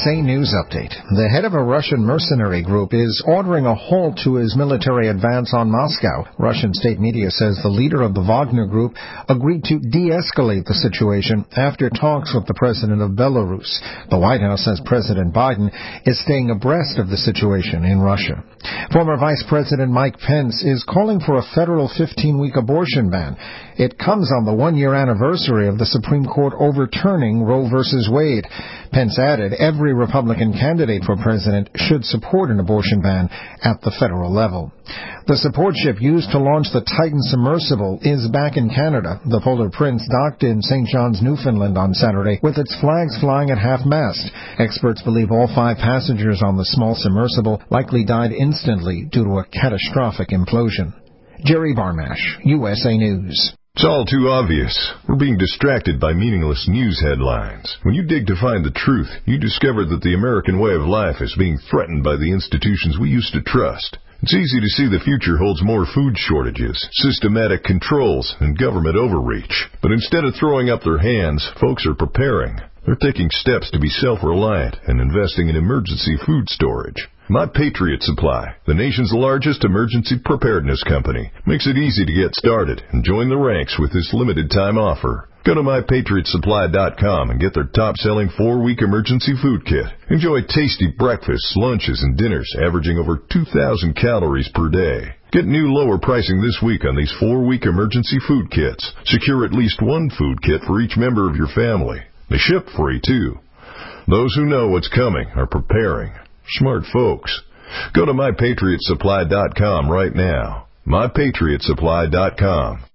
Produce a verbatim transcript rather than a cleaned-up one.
A News Update. The head of a Russian mercenary group is ordering a halt to his military advance on Moscow. Russian state media says the leader of the Wagner group agreed to de-escalate the situation after talks with the president of Belarus. The White House says President Biden is staying abreast of the situation in Russia. Former Vice President Mike Pence is calling for a federal fifteen-week abortion ban. It comes on the one-year anniversary of the Supreme Court overturning Roe v. Wade. Pence added every Republican candidate for president should support an abortion ban at the federal level. The support ship used to launch the Titan submersible is back in Canada. The Polar Prince docked in Saint John's, Newfoundland on Saturday with its flags flying at half-mast. Experts believe all five passengers on the small submersible likely died instantly due to a catastrophic implosion. Jerry Barmash, U S A News. It's all too obvious. We're being distracted by meaningless news headlines. When you dig to find the truth, you discover that the American way of life is being threatened by the institutions we used to trust. It's easy to see the future holds more food shortages, systematic controls, and government overreach. But instead of throwing up their hands, folks are preparing. They're taking steps to be self-reliant and investing in emergency food storage. My Patriot Supply, the nation's largest emergency preparedness company, makes it easy to get started and join the ranks with this limited-time offer. Go to my patriot supply dot com and get their top-selling four-week emergency food kit. Enjoy tasty breakfasts, lunches, and dinners averaging over two thousand calories per day. Get new lower pricing this week on these four-week emergency food kits. Secure at least one food kit for each member of your family. They ship free, too. Those who know what's coming are preparing. Smart folks. Go to my patriot supply dot com right now. my patriot supply dot com.